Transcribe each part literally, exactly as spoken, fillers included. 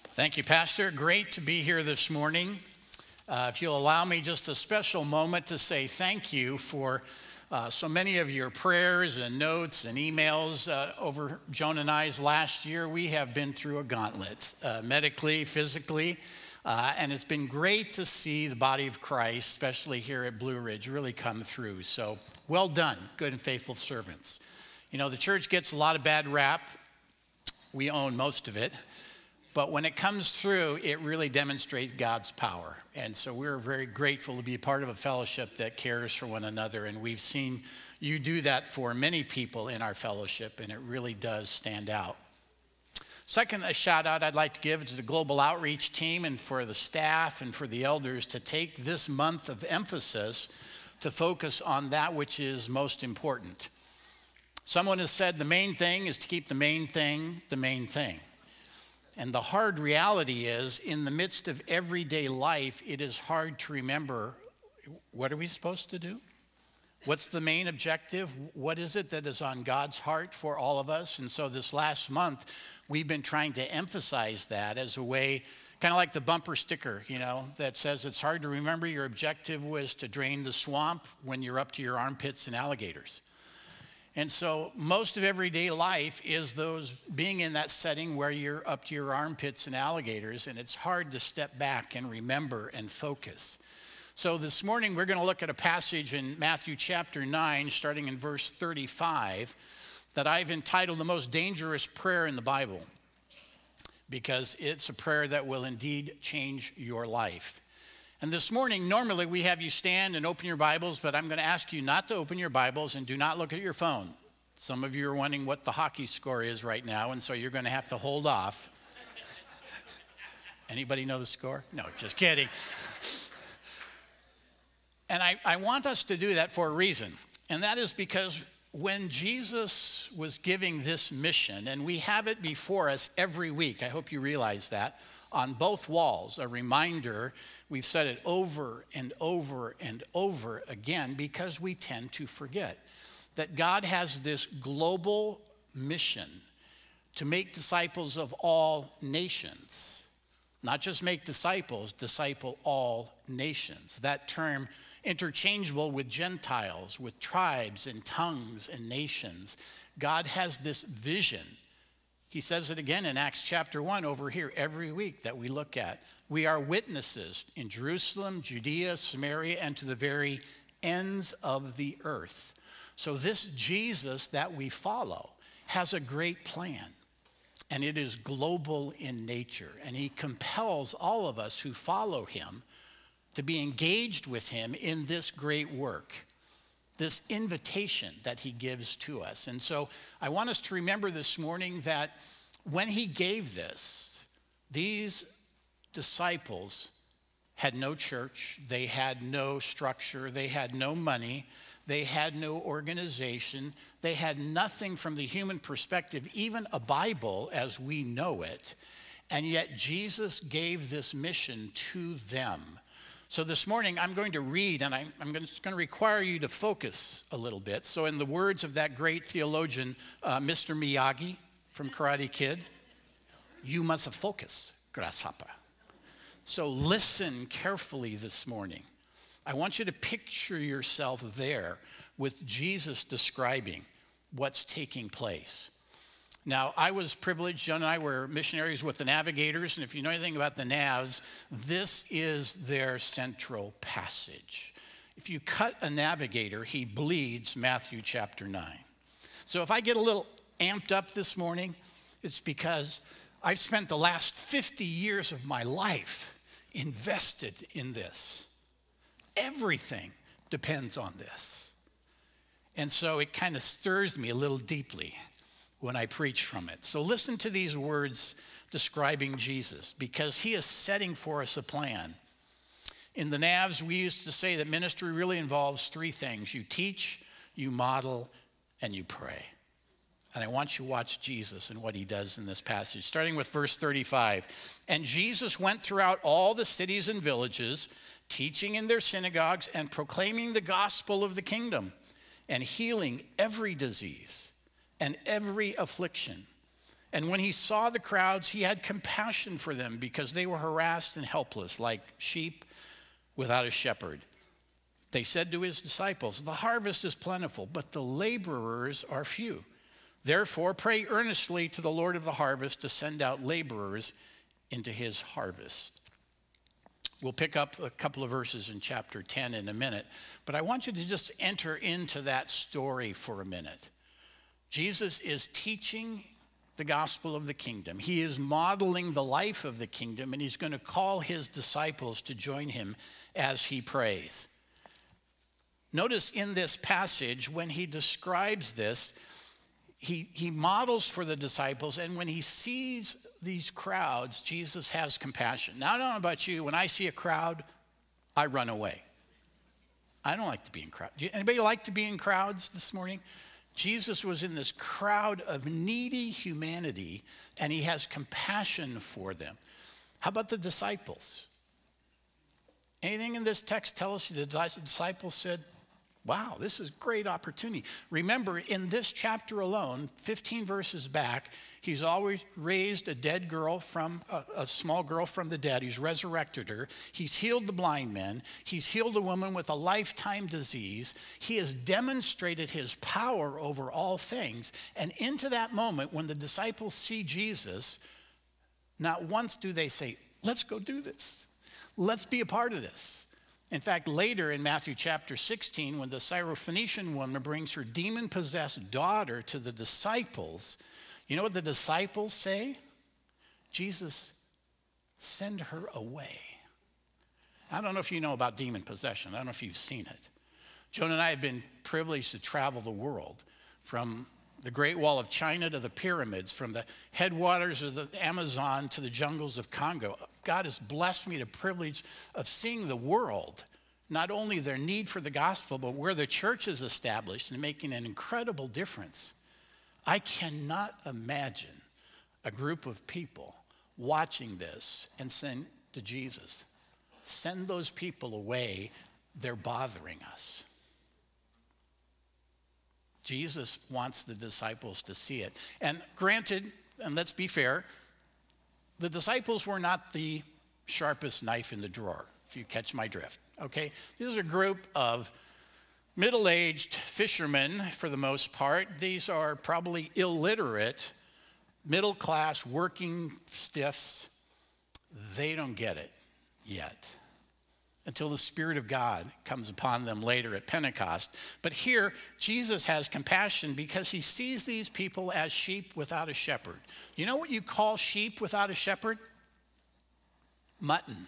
Thank you, Pastor. Great to be here this morning. Uh, if you'll allow me just a special moment to say thank you for uh, so many of your prayers and notes and emails uh, over Joan and I's last year. We have been through a gauntlet, uh, medically, physically, uh, and it's been great to see the body of Christ, especially here at Blue Ridge, really come through. So well done, good and faithful servants. You know, the church gets a lot of bad rap. We own most of it. But when it comes through, it really demonstrates God's power. And so we're very grateful to be a part of a fellowship that cares for one another. And we've seen you do that for many people in our fellowship, and it really does stand out. Second, a shout out I'd like to give to the Global Outreach team and for the staff and for the elders to take this month of emphasis to focus on that which is most important. Someone has said the main thing is to keep the main thing the main thing. And the hard reality is, in the midst of everyday life, it is hard to remember, what are we supposed to do? What's the main objective? What is it that is on God's heart for all of us? And so this last month, we've been trying to emphasize that as a way, kind of like the bumper sticker, you know, that says it's hard to remember your objective was to drain the swamp when you're up to your armpits in alligators. And so most of everyday life is those being in that setting where you're up to your armpits in alligators, and it's hard to step back and remember and focus. So this morning we're going to look at a passage in Matthew chapter nine, starting in verse thirty-five, that I've entitled the most dangerous prayer in the Bible, because it's a prayer that will indeed change your life. And this morning, normally we have you stand and open your Bibles, but I'm going to ask you not to open your Bibles and do not look at your phone. Some of you are wondering what the hockey score is right now, and so you're going to have to hold off. Anybody know the score? No, just kidding. And I, I want us to do that for a reason, and that is because when Jesus was giving this mission, and we have it before us every week, I hope you realize that, on both walls, a reminder. We've said it over and over and over again because we tend to forget that God has this global mission to make disciples of all nations. Not just make disciples, disciple all nations. That term interchangeable with Gentiles, with tribes and tongues and nations. God has this vision. He says it again in Acts chapter one over here every week that we look at. We are witnesses in Jerusalem, Judea, Samaria, and to the very ends of the earth. So this Jesus that we follow has a great plan, and it is global in nature. And he compels all of us who follow him to be engaged with him in this great work, this invitation that he gives to us. And so I want us to remember this morning that when he gave this, these disciples had no church, they had no structure, they had no money, they had no organization, they had nothing from the human perspective, even a Bible as we know it, and yet Jesus gave this mission to them. So this morning, I'm going to read, and I'm, I'm going to, it's going to require you to focus a little bit. So in the words of that great theologian, uh, Mister Miyagi from Karate Kid, you must focus, grasshopper. So listen carefully this morning. I want you to picture yourself there with Jesus describing what's taking place. Now, I was privileged, John and I were missionaries with the Navigators, and if you know anything about the Navs, this is their central passage. If you cut a navigator, he bleeds Matthew chapter nine. So if I get a little amped up this morning, it's because I've spent the last fifty years of my life invested in this. Everything depends on this. And so it kind of stirs me a little deeply when I preach from it. So listen to these words describing Jesus, because he is setting for us a plan. In the Navs, we used to say that ministry really involves three things. You teach, you model, and you pray. And I want you to watch Jesus and what he does in this passage, starting with verse thirty-five. And Jesus went throughout all the cities and villages, teaching in their synagogues and proclaiming the gospel of the kingdom and healing every disease and every affliction. And when he saw the crowds, he had compassion for them because they were harassed and helpless, like sheep without a shepherd. They said to his disciples, "The harvest is plentiful, but the laborers are few. Therefore, pray earnestly to the Lord of the harvest to send out laborers into his harvest." We'll pick up a couple of verses in chapter ten in a minute, but I want you to just enter into that story for a minute. Jesus is teaching the gospel of the kingdom. He is modeling the life of the kingdom, and he's going to call his disciples to join him as he prays. Notice in this passage, when he describes this, he, he models for the disciples, and when he sees these crowds, Jesus has compassion. Now, I don't know about you, when I see a crowd, I run away. I don't like to be in crowds. Anybody like to be in crowds this morning? Jesus was in this crowd of needy humanity, and he has compassion for them. How about the disciples? Anything in this text tell us the disciples said, "Wow, this is a great opportunity"? Remember, in this chapter alone, fifteen verses back, he's always raised a dead girl from, a, a small girl from the dead. He's resurrected her. He's healed the blind men. He's healed a woman with a lifetime disease. He has demonstrated his power over all things. And into that moment, when the disciples see Jesus, not once do they say, "Let's go do this. Let's be a part of this." In fact, later in Matthew chapter sixteen, when the Syrophoenician woman brings her demon-possessed daughter to the disciples, you know what the disciples say? "Jesus, send her away." I don't know if you know about demon possession. I don't know if you've seen it. Joan and I have been privileged to travel the world, from the Great Wall of China to the pyramids, from the headwaters of the Amazon to the jungles of Congo. God has blessed me the privilege of seeing the world, not only their need for the gospel, but where the church is established and making an incredible difference. I cannot imagine a group of people watching this and saying to Jesus, "Send those people away, they're bothering us." Jesus wants the disciples to see it. And granted, and let's be fair, the disciples were not the sharpest knife in the drawer, if you catch my drift, okay? This is a group of middle-aged fishermen, for the most part. These are probably illiterate, middle-class, working stiffs. They don't get it yet until the Spirit of God comes upon them later at Pentecost. But here, Jesus has compassion because he sees these people as sheep without a shepherd. You know what you call sheep without a shepherd? Mutton.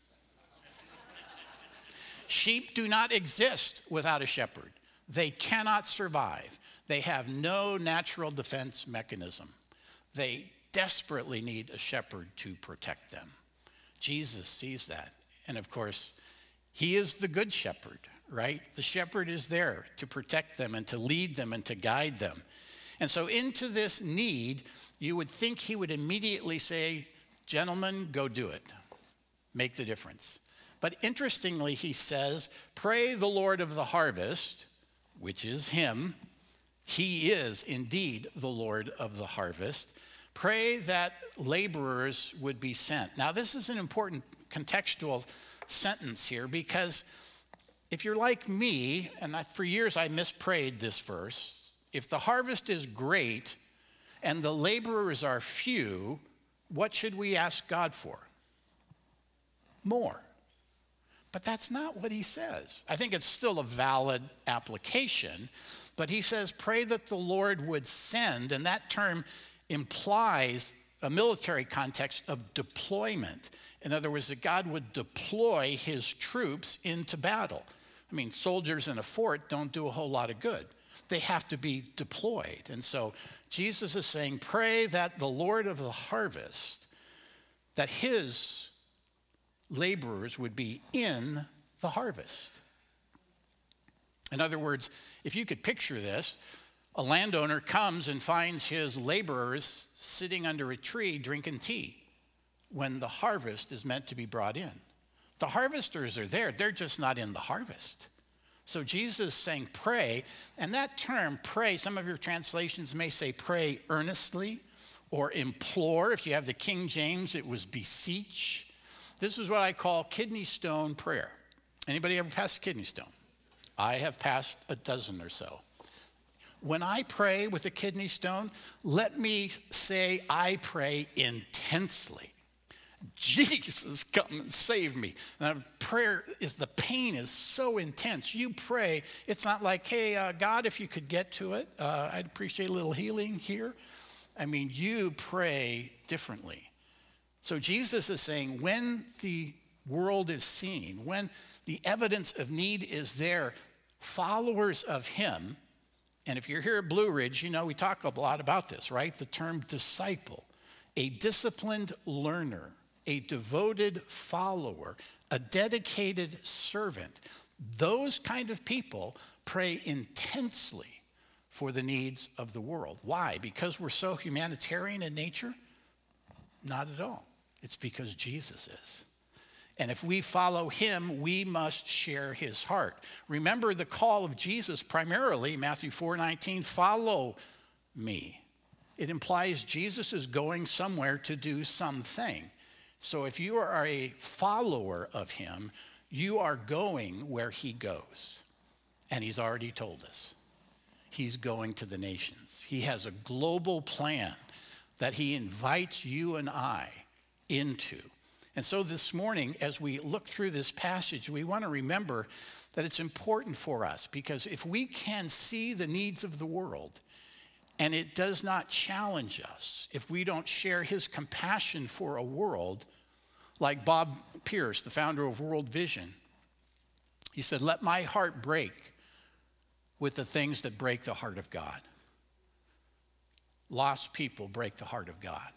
Sheep do not exist without a shepherd. They cannot survive. They have no natural defense mechanism. They desperately need a shepherd to protect them. Jesus sees that. And of course, he is the good shepherd, right? The shepherd is there to protect them and to lead them and to guide them. And so into this need, you would think he would immediately say, "Gentlemen, go do it. Make the difference." But interestingly, he says, "Pray the Lord of the harvest," which is him. He is indeed the Lord of the harvest. "Pray that laborers would be sent." Now, this is an important contextual sentence here, because if you're like me, and I, for years I misprayed this verse, if the harvest is great and the laborers are few, what should we ask God for? More. But that's not what he says. I think it's still a valid application, but he says, pray that the Lord would send, and that term implies a military context of deployment. In other words, that God would deploy his troops into battle. I mean, soldiers in a fort don't do a whole lot of good. They have to be deployed. And so Jesus is saying, pray that the Lord of the harvest, that his laborers would be in the harvest. In other words, if you could picture this, a landowner comes and finds his laborers sitting under a tree drinking tea when the harvest is meant to be brought in. The harvesters are there, they're just not in the harvest. So Jesus is saying pray, and that term pray, some of your translations may say pray earnestly or implore. If you have the King James, it was beseech. This is what I call kidney stone prayer. Anybody ever passed a kidney stone? I have passed a dozen or so. When I pray with a kidney stone, let me say I pray intensely. Jesus, come and save me. And prayer is, the pain is so intense. You pray, it's not like, hey, uh, God, if you could get to it, uh, I'd appreciate a little healing here. I mean, you pray differently. So Jesus is saying, when the world is seen, when the evidence of need is there, followers of him, and if you're here at Blue Ridge, you know we talk a lot about this, right? The term disciple, a disciplined learner, a devoted follower, a dedicated servant. Those kind of people pray intensely for the needs of the world. Why? Because we're so humanitarian in nature? Not at all. It's because Jesus is. And if we follow him, we must share his heart. Remember the call of Jesus primarily, Matthew four nineteen, follow me. It implies Jesus is going somewhere to do something. So if you are a follower of him, you are going where he goes. And he's already told us. He's going to the nations. He has a global plan that he invites you and I into. And so this morning, as we look through this passage, we want to remember that it's important for us, because if we can see the needs of the world and it does not challenge us, if we don't share his compassion for a world, like Bob Pierce, the founder of World Vision, he said, let my heart break with the things that break the heart of God. Lost people break the heart of God.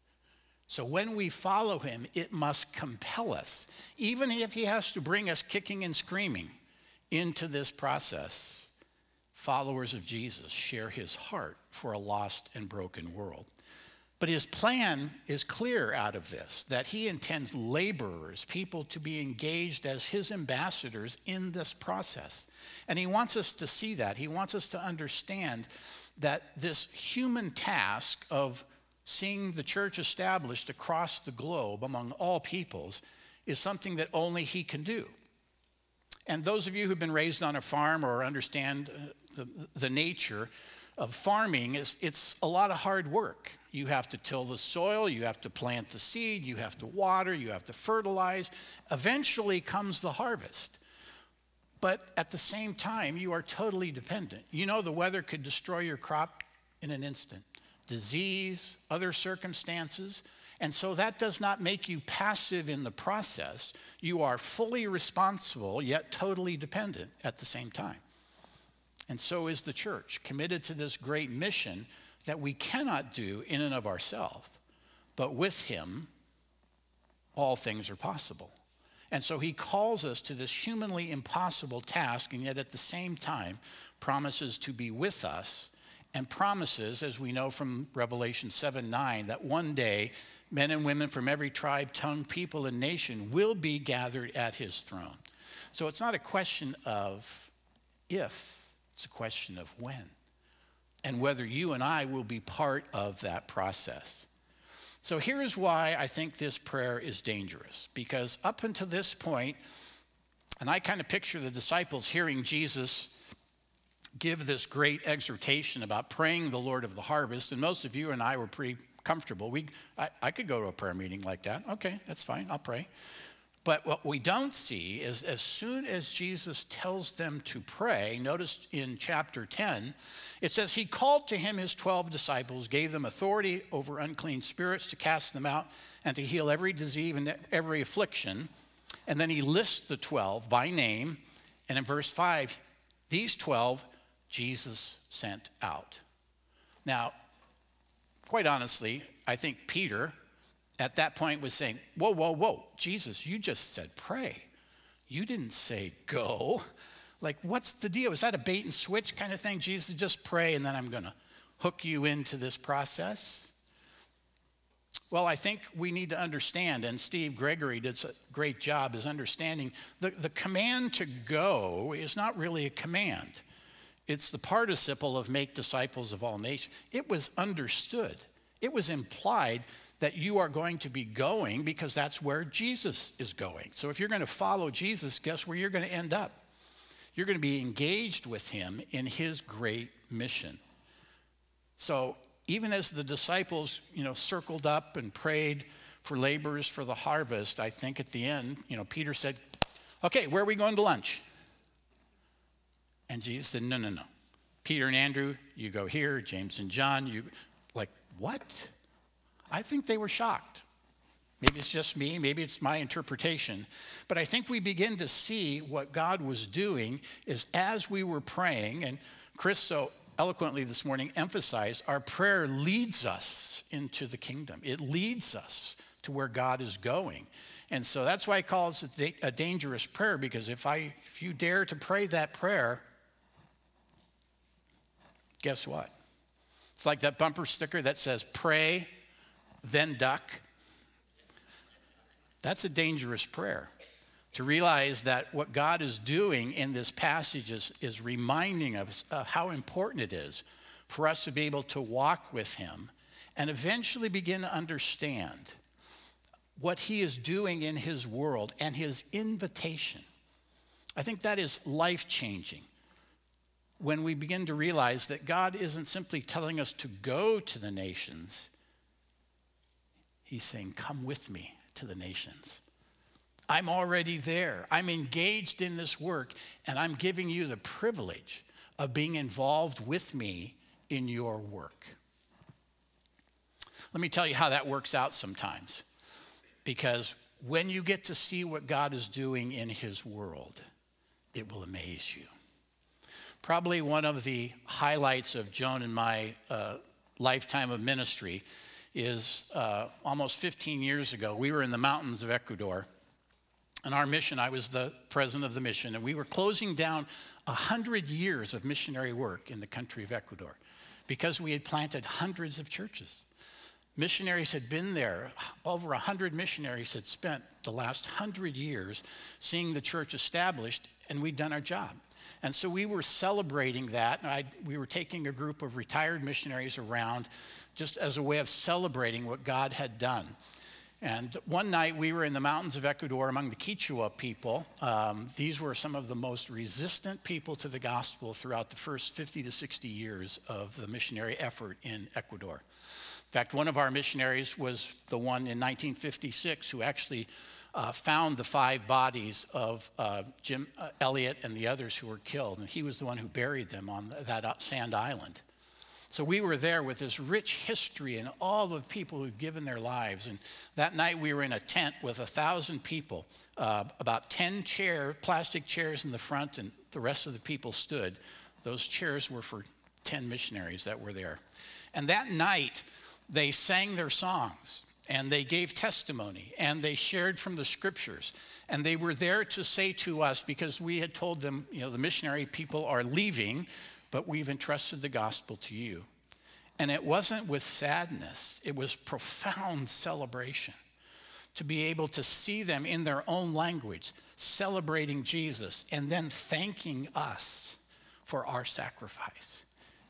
So when we follow him, it must compel us, even if he has to bring us kicking and screaming into this process. Followers of Jesus share his heart for a lost and broken world. But his plan is clear out of this, that he intends laborers, people to be engaged as his ambassadors in this process. And he wants us to see that. He wants us to understand that this human task of seeing the church established across the globe among all peoples is something that only he can do. And those of you who've been raised on a farm or understand the, the nature of farming, is it's a lot of hard work. You have to till the soil, you have to plant the seed, you have to water, you have to fertilize. Eventually comes the harvest. But at the same time, you are totally dependent. You know the weather could destroy your crop in an instant. Disease, other circumstances. And so that does not make you passive in the process. You are fully responsible, yet totally dependent at the same time. And so is the church, committed to this great mission that we cannot do in and of ourselves. But with him, all things are possible. And so he calls us to this humanly impossible task, and yet at the same time promises to be with us, and promises, as we know from Revelation seven nine, that one day men and women from every tribe, tongue, people, and nation will be gathered at his throne. So it's not a question of if, it's a question of when, and whether you and I will be part of that process. So here's why I think this prayer is dangerous, because up until this point, and I kind of picture the disciples hearing Jesus give this great exhortation about praying the Lord of the harvest, and most of you and I were pretty comfortable. We, I, I could go to a prayer meeting like that. Okay, that's fine, I'll pray. But what we don't see is as soon as Jesus tells them to pray, notice in chapter ten, it says he called to him his twelve disciples, gave them authority over unclean spirits to cast them out and to heal every disease and every affliction. And then he lists the twelve by name. And in verse five, these twelve Jesus sent out. Now, quite honestly, I think Peter at that point was saying, whoa, whoa, whoa, Jesus, you just said pray. You didn't say go. Like, what's the deal? Is that a bait and switch kind of thing? Jesus, just pray and then I'm going to hook you into this process? Well, I think we need to understand, and Steve Gregory did a great job is understanding, the, the command to go is not really a command. It's the participle of make disciples of all nations. It was understood. It was implied that you are going to be going because that's where Jesus is going. So if you're going to follow Jesus, guess where you're going to end up? You're going to be engaged with him in his great mission. So even as the disciples, you know, circled up and prayed for laborers for the harvest, I think at the end, you know, Peter said, okay, where are we going to lunch? And Jesus said, no, no, no. Peter and Andrew, you go here. James and John, you, like, what? I think they were shocked. Maybe it's just me, maybe it's my interpretation. But I think we begin to see what God was doing is as we were praying, and Chris so eloquently this morning emphasized, our prayer leads us into the kingdom. It leads us to where God is going. And so that's why I call it a dangerous prayer, because if I, if you dare to pray that prayer, guess what? It's like that bumper sticker that says, pray, then duck. That's a dangerous prayer. To realize that what God is doing in this passage is, is reminding us of how important it is for us to be able to walk with him and eventually begin to understand what he is doing in his world and his invitation. I think that is life-changing when we begin to realize that God isn't simply telling us to go to the nations. He's saying, come with me to the nations. I'm already there. I'm engaged in this work, and I'm giving you the privilege of being involved with me in your work. Let me tell you how that works out sometimes. Because when you get to see what God is doing in his world, it will amaze you. Probably one of the highlights of Joan and my uh, lifetime of ministry is uh, almost fifteen years ago. We were in the mountains of Ecuador. And our mission, I was the president of the mission, and we were closing down one hundred years of missionary work in the country of Ecuador because we had planted hundreds of churches. Missionaries had been there. Over one hundred missionaries had spent the last one hundred years seeing the church established, and we'd done our job. And so we were celebrating that. And I, we were taking a group of retired missionaries around just as a way of celebrating what God had done. And one night we were in the mountains of Ecuador among the Quechua people. Um, these were some of the most resistant people to the gospel throughout the first fifty to sixty years of the missionary effort in Ecuador. In fact, one of our missionaries was the one in nineteen fifty-six who actually uh, found the five bodies of uh, Jim uh, Elliot and the others who were killed. And he was the one who buried them on that sand island. So we were there with this rich history and all the people who've given their lives. And that night we were in a tent with a thousand people, uh, about ten chair, plastic chairs in the front, and the rest of the people stood. Those chairs were for ten missionaries that were there. And that night they sang their songs and they gave testimony and they shared from the scriptures. And they were there to say to us, because we had told them, you know, the missionary people are leaving, but we've entrusted the gospel to you. And it wasn't with sadness. It was profound celebration to be able to see them in their own language, celebrating Jesus, and then thanking us for our sacrifice.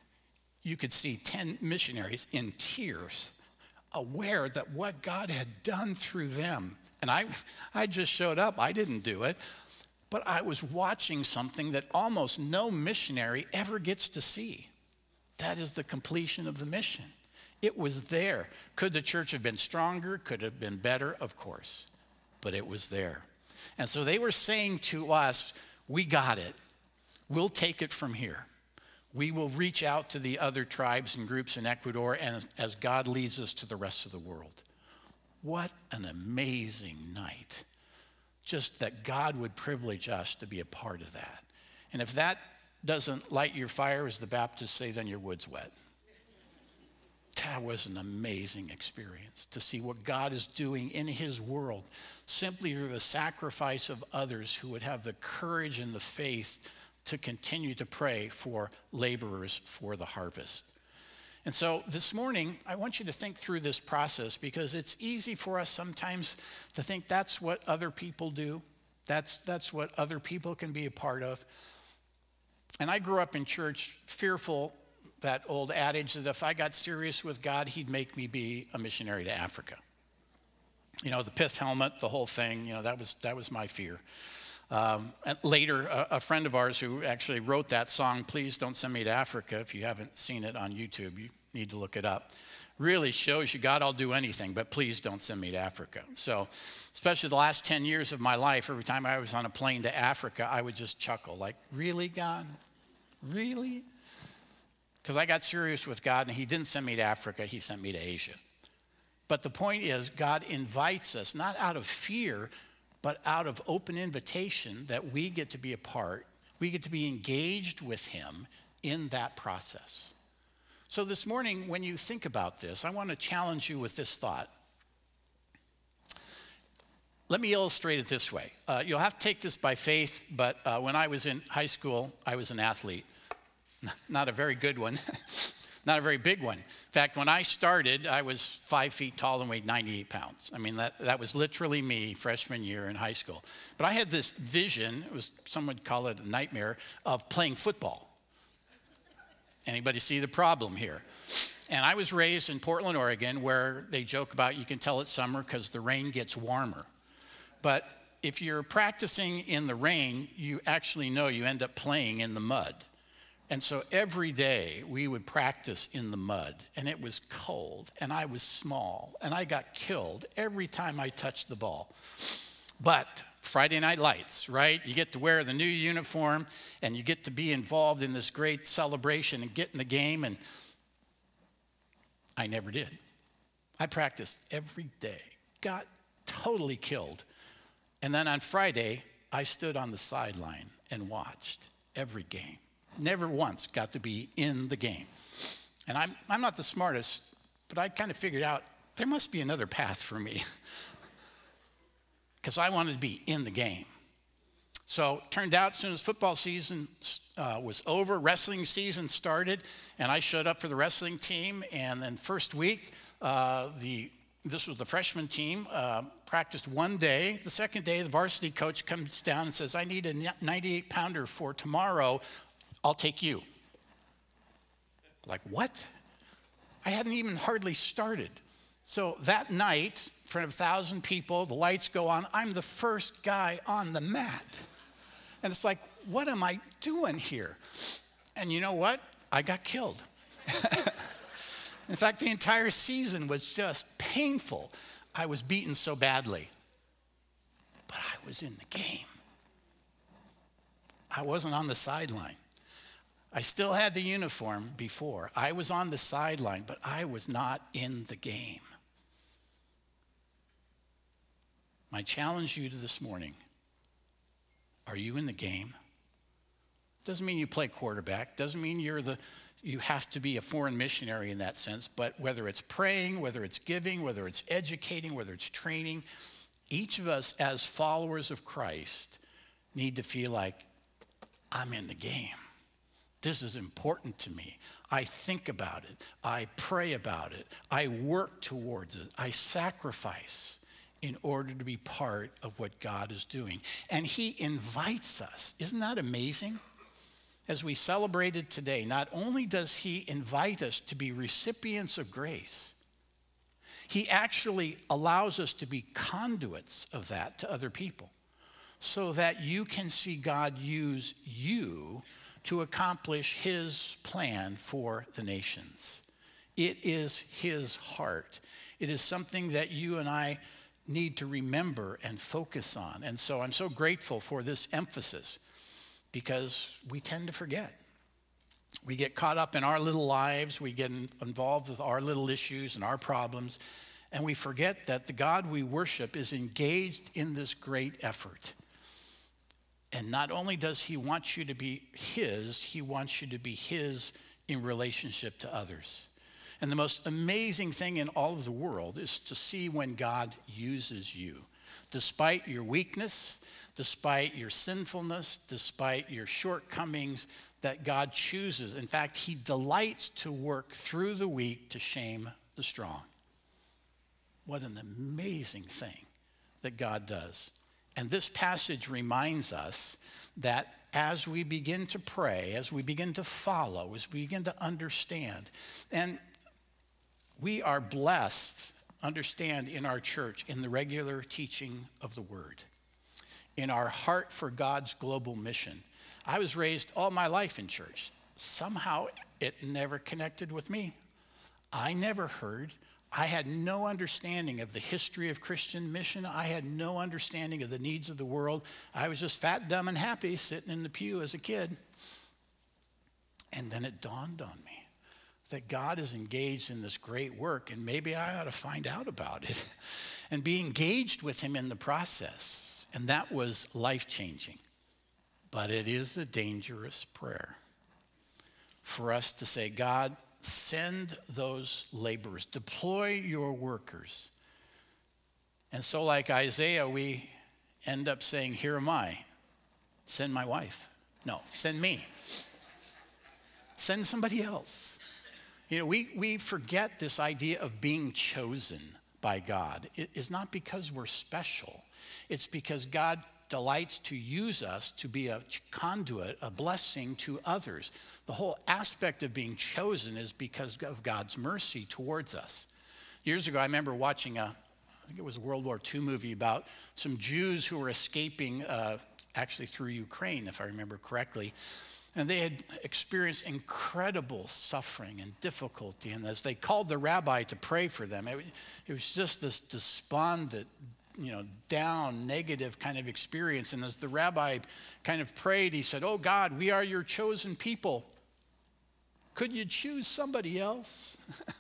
You could see ten missionaries in tears, aware that what God had done through them. And I, I just showed up. I didn't do it. But I was watching something that almost no missionary ever gets to see. That is the completion of the mission. It was there. Could the church have been stronger? Could it have been better? Of course. But it was there. And so they were saying to us, we got it. We'll take it from here. We will reach out to the other tribes and groups in Ecuador and as God leads us to the rest of the world. What an amazing night. Just that God would privilege us to be a part of that. And if that doesn't light your fire, as the Baptists say, then your wood's wet. That was an amazing experience to see what God is doing in his world simply through the sacrifice of others who would have the courage and the faith to continue to pray for laborers for the harvest. And so this morning, I want you to think through this process because it's easy for us sometimes to think that's what other people do. That's, that's what other people can be a part of. And I grew up in church fearful that old adage that if I got serious with God, he'd make me be a missionary to Africa. You know, the pith helmet, the whole thing, you know, that was that was my fear. Um, and later, a, a friend of ours who actually wrote that song, Please Don't Send Me to Africa, if you haven't seen it on YouTube, you need to look it up, really shows you, God, I'll do anything, but please don't send me to Africa. So, especially the last ten years of my life, every time I was on a plane to Africa, I would just chuckle, like, really, God? Really? Because I got serious with God, and he didn't send me to Africa, he sent me to Asia. But the point is, God invites us, not out of fear, but out of open invitation that we get to be a part, we get to be engaged with him in that process. So this morning, when you think about this, I want to challenge you with this thought. Let me illustrate it this way. Uh, you'll have to take this by faith, but uh, when I was in high school, I was an athlete. Not a very good one. Not a very big one. In fact, when I started, I was five feet tall and weighed ninety-eight pounds. I mean, that, that was literally me freshman year in high school. But I had this vision, it was, some would call it a nightmare, of playing football. Anybody see the problem here? And I was raised in Portland, Oregon, where they joke about you can tell it's summer because the rain gets warmer. But if you're practicing in the rain, you actually know you end up playing in the mud. And so every day we would practice in the mud, and it was cold, and I was small, and I got killed every time I touched the ball. But Friday Night Lights, right? You get to wear the new uniform, and you get to be involved in this great celebration and get in the game, and I never did. I practiced every day, got totally killed. And then on Friday, I stood on the sideline and watched every game. Never once got to be in the game. And I'm, I'm not the smartest, but I kind of figured out there must be another path for me because I wanted to be in the game. So it turned out as soon as football season uh, was over, wrestling season started, and I showed up for the wrestling team. And then first week, uh, the this was the freshman team, uh, practiced one day. The second day, the varsity coach comes down and says, I need a ninety-eight pounder for tomorrow. I'll take you. Like, what? I hadn't even hardly started. So that night, in front of a thousand people, the lights go on. I'm the first guy on the mat. And it's like, what am I doing here? And you know what? I got killed. In fact, the entire season was just painful. I was beaten so badly. But I was in the game. I wasn't on the sideline. I still had the uniform before. I was on the sideline, but I was not in the game. My challenge you to this morning, are you in the game? Doesn't mean you play quarterback. Doesn't mean you're the, you have to be a foreign missionary in that sense, but whether it's praying, whether it's giving, whether it's educating, whether it's training, each of us as followers of Christ need to feel like, I'm in the game. This is important to me. I think about it. I pray about it. I work towards it. I sacrifice in order to be part of what God is doing. And he invites us. Isn't that amazing? As we celebrated today, not only does he invite us to be recipients of grace, he actually allows us to be conduits of that to other people so that you can see God use you to accomplish his plan for the nations. It is his heart. It is something that you and I need to remember and focus on. And so I'm so grateful for this emphasis because we tend to forget. We get caught up in our little lives. We get involved with our little issues and our problems. And we forget that the God we worship is engaged in this great effort. And not only does he want you to be his, he wants you to be his in relationship to others. And the most amazing thing in all of the world is to see when God uses you. Despite your weakness, despite your sinfulness, despite your shortcomings, that God chooses. In fact, he delights to work through the weak to shame the strong. What an amazing thing that God does. And this passage reminds us that as we begin to pray, as we begin to follow, as we begin to understand. And we are blessed, understand, in our church, in the regular teaching of the word, in our heart for God's global mission. I was raised all my life in church. Somehow it never connected with me. I never heard. I had no understanding of the history of Christian mission. I had no understanding of the needs of the world. I was just fat, dumb, and happy sitting in the pew as a kid. And then it dawned on me that God is engaged in this great work, and maybe I ought to find out about it and be engaged with him in the process. And that was life-changing. But it is a dangerous prayer for us to say, God, send those laborers, deploy your workers. And so like Isaiah, we end up saying, here am I, send my wife. No, send me. Send somebody else. You know, we, we forget this idea of being chosen by God. It is not because we're special. It's because God delights to use us to be a conduit, a blessing to others. The whole aspect of being chosen is because of God's mercy towards us. Years ago, I remember watching a, I think it was a World War Two movie about some Jews who were escaping, uh, actually through Ukraine, if I remember correctly. And they had experienced incredible suffering and difficulty. And as they called the rabbi to pray for them, it, it was just this despondent, you know, down, negative kind of experience. And as the rabbi kind of prayed, he said, oh God, we are your chosen people. Could you choose somebody else?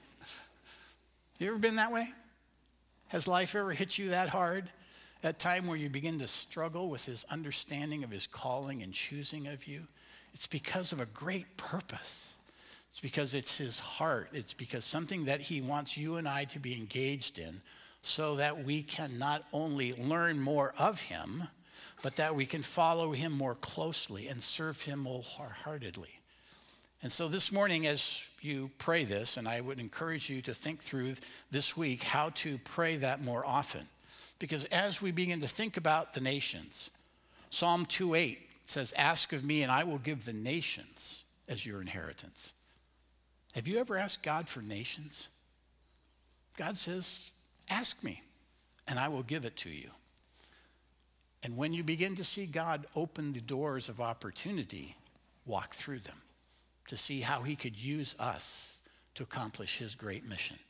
You ever been that way? Has life ever hit you that hard? That time where you begin to struggle with his understanding of his calling and choosing of you? It's because of a great purpose. It's because it's his heart. It's because something that he wants you and I to be engaged in so that we can not only learn more of him, but that we can follow him more closely and serve him wholeheartedly. And so this morning, as you pray this, and I would encourage you to think through this week how to pray that more often. Because as we begin to think about the nations, Psalm two eight says, ask of me and I will give the nations as your inheritance. Have you ever asked God for nations? God says, ask me and I will give it to you. And when you begin to see God open the doors of opportunity, walk through them to see how he could use us to accomplish his great mission.